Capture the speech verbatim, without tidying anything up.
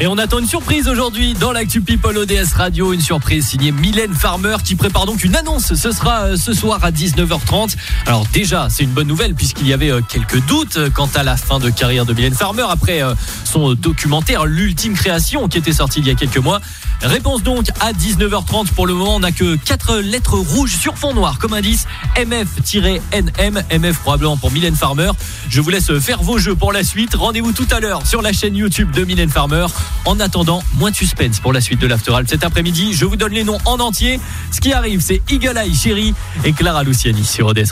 Et on attend une surprise aujourd'hui dans l'actu People O D S Radio, une surprise signée Mylène Farmer qui prépare donc une annonce. Ce sera ce soir à dix-neuf heures trente. Alors déjà, c'est une bonne nouvelle puisqu'il y avait quelques doutes quant à la fin de carrière de Mylène Farmer après son documentaire L'Ultime Création qui était sorti il y a quelques mois. Réponse donc à dix-neuf heures trente. Pour le moment, on n'a que quatre lettres rouges sur fond noir comme indice. M F N M, M F probablement pour Mylène Farmer. Je vous laisse faire vos jeux pour la suite. Rendez-vous tout à l'heure sur la chaîne YouTube de Mylène Farmer. En attendant, moins de suspense pour la suite de l'Afteralp cet après-midi. Je vous donne les noms en entier. Ce qui arrive, c'est Eagle Eye Chérie et Clara Luciani sur O D S.